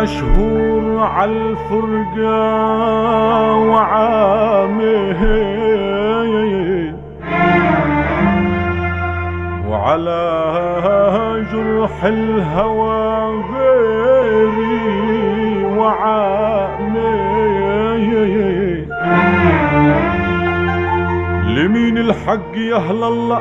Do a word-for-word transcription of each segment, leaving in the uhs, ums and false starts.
شهور عالفرقة وعامه وعلى جرح الهوى غيري وعامه لمين الحق يهل الله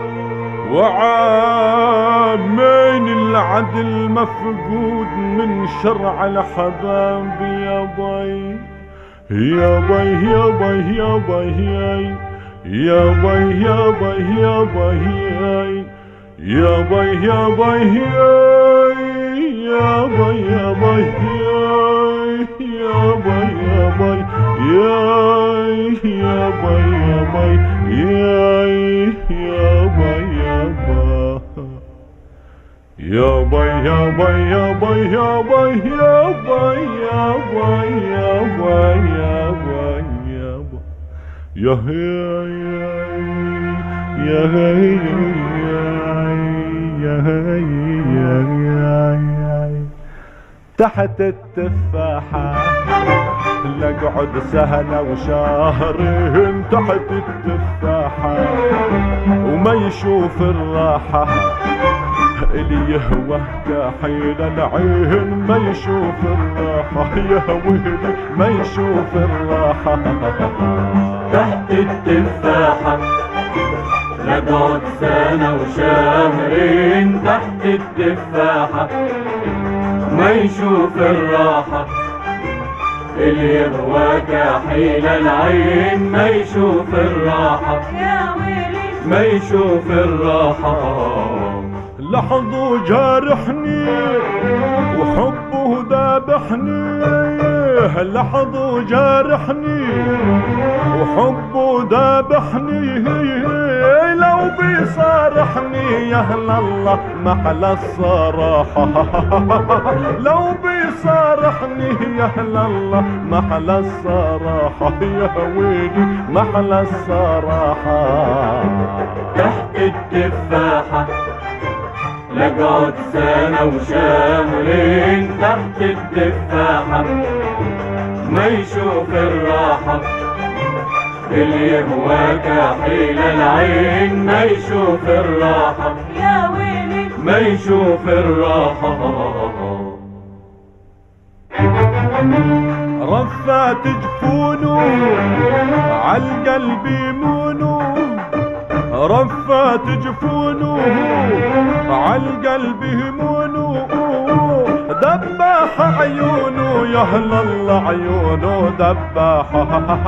وعامين العدل مفقود من شرع الحباب يا بي يا بي يا بي يا بي يا بي يا بي يا بي يا بي يا بي يا بي يا بي يا بي يا بي يا يا بي يا بي يا يا بي يا بي يا بي يا بي يا بي يا بي يا بي يا بي يا بي يا بي يا يا يا تحت التفاحة لقعد سهلة وشهرين تحت التفاحة وما يشوف الراحة اللي يهوى كحيل العين ما يشوف الراحة يا ويلي ما يشوف الراحة تحت التفاحة لقعد سنة وشهرين تحت التفاحة ما يشوف الراحة اللي يهوى كحيل العين ما يشوف الراحة يا ويلي ما يشوف الراحة لحظه جارحني وحبه ذابحني لحظه جارحني وحبه ذابحني لو بيصارحني يا اهل الله محلى الصراحة لو بيصارحني يا اهل الله محلى الصراحة يا ويلي محلى الصراحة تحت التفاحة لقعد سنة وشهرين تحت التفاحة ما يشوف الراحة اللي يهوى كحيل العين ما يشوف الراحة يا ويلي ما يشوف الراحة رفات جفونه عالقلب يمونه رفات جفونه عالقلب يمونه دباح عيونه يا اهل الله عيونه دباحة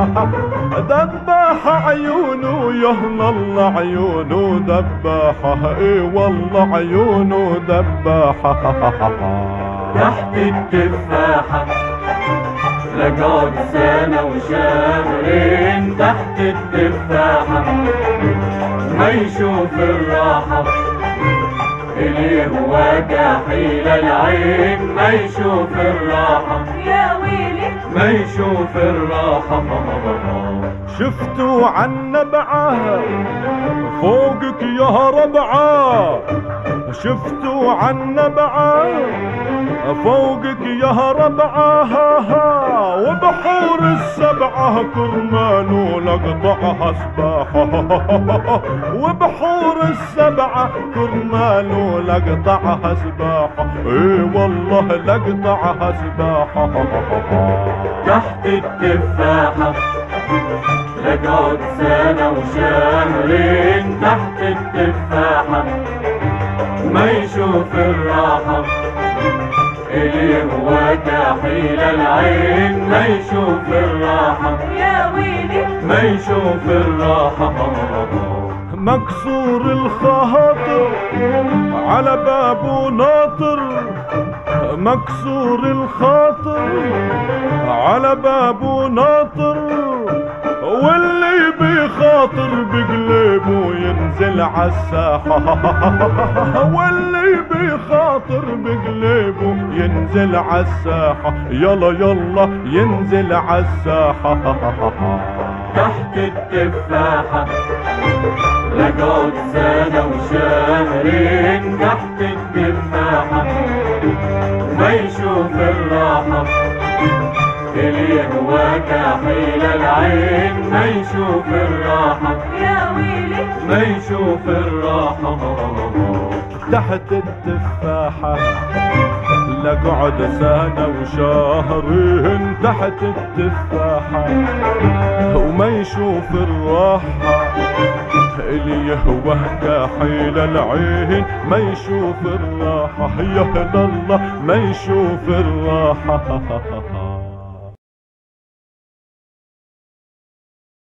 دباح عيونه يا اهل الله عيونه دباحة اي والله عيونه دباحة تحت التفاحة لقعد سنة وشهرين تحت التفاحة ما يشوف الراحة اللي هو كحيل العين ما يشوف الراحة يا ويلي ما يشوف الراحة شفتوا عن نبعه فوقك يا ربعه شفتوا عن نبعه فوقك يا ربعه وبحور السبعه كرمال لقطعها سباحه وبحور السبعه كرمال لقطعها سباحه اي والله لقطعها سباحه تحت التفاحة لقعد سنة وشهرين تحت التفاحة ما يشوف الراحة اللي هو كحيل العين ما يشوف الراحة يا ويلي ما يشوف الراحة مكسور الخاطر على بابه ناطر مكسور الخاطر على بابه ناطر واللي بيخاطر بقلبه ينزل عالساحة واللي بيخاطر بقلبه ينزل عالساحة يلا يلا ينزل عالساحة تحت التفاحة لقعد سنة وشهرين تحت التفاحة وما يشوف الراحة اللي هو كحيل العين ما يشوف الراحة يا ويلي ما يشوف الراحة تحت التفاحة لقعد سنة وشهرين تحت التفاحة وما يشوف الراحة اللي يهوى كحيل العين ما يشوف الراحة يا الله ما يشوف الراحة